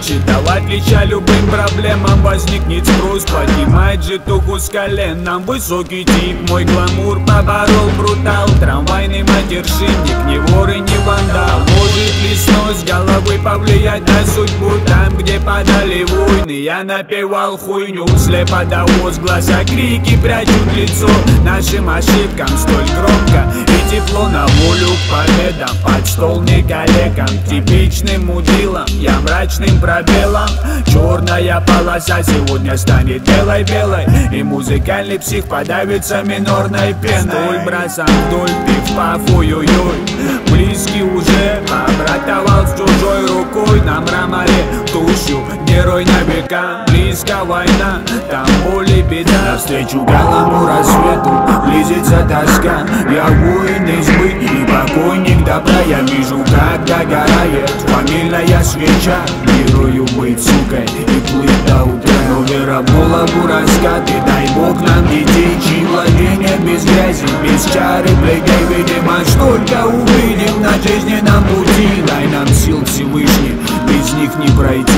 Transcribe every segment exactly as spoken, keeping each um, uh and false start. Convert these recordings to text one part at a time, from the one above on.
значит давать леча любым проблемам возникнет спрос. Поднимает житугу с колен нам высокий тип. Мой гламур поборол брутал, трамвайный матершинник, не вор и не вандал. Может ли снос головы повлиять на судьбу? Там, где падали войны, я напевал хуйню. Слепо до возгласа крики прячут лицо нашим ошибкам столь громко и тепло. На волю к победам, под стол не коллегам, типичным мудилом, я мрачным пробелом. Черная полоса сегодня станет белой-белой, и музыкальный псих подавится минорной пеной. Столь бросам вдоль, пиф-паф, ой-ой-ой, близкий уже побратовал с чужой рукой. На мраморе душу герой на века, близко война, там боль и беда. Навстречу белому рассвету близится тоска, я воин избы и покойник добра. Я вижу, как догорает фамильная свеча, герою быть сукой и плыть до утра. Но вера в голову раскаты, дай Бог нам детей, чьи владения без грязи, без чары плетей. Видимо, столько увидим на жизненном пути, дай нам сил Всевышний, без них не пройти.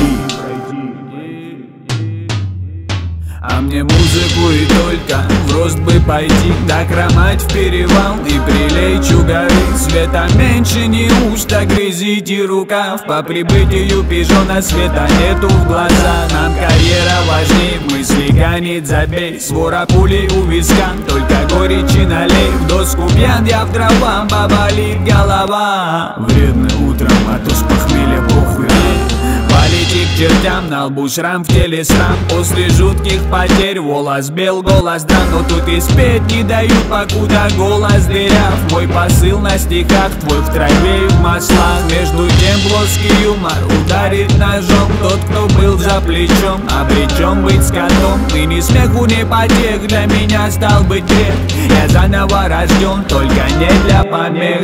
А мне музыку и только в рост бы пойти, да хромать в перевал и прилечь у горы. Света меньше неужто грязите рукав, по прибытию пижона света нету в глаза. Нам карьера важней, в мысли гонит забей, свора пулей у виска, только горечи налей. В доску пьян я в дрова, поболит голова. Вредно утром, а то с похмелья похуй. Полети к чертям, на лбу шрам, в теле срам. После жутких потерь волос бел, голос драм. Но тут и спеть не дают, покуда голос дыряв. Мой посыл на стихах, твой в траве и в маслах. Между тем плоский юмор ударит ножом. Тот, кто был за плечом, обречен быть скотом. Ныне смеху не потех, для меня стал быть грех. Я заново рожден, только не для помех.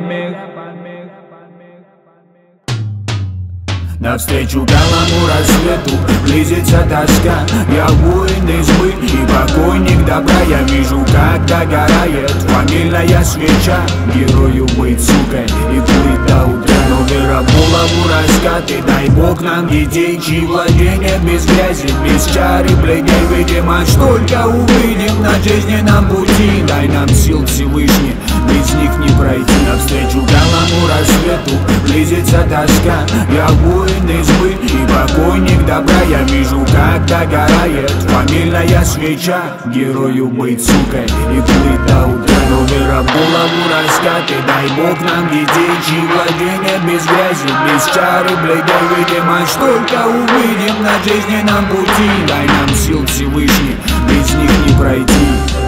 Навстречу белому рассвету близится тоска, я воин избы и покойник добра. Я вижу, как догорает фамильная свеча, герою быть сукой и плыть до утра. Но вера в голову раскаты, дай Бог нам детей, чьи владения без грязи, без чары плетей. Видимо, столько увидим на жизненном пути, дай нам сил Всевышний, без них не пройти. Навстречу белому рассвету близится тоска, я воин избы и покойник добра. Я вижу, как догорает фамильная свеча, герою быть сукой и плыть до утра. Но вера в голову раскаты, дай Бог нам детей, чьи владения без грязи, без чары плетей. Видимо, столько увидим на жизненном пути, дай нам сил Всевышний, без них не пройти.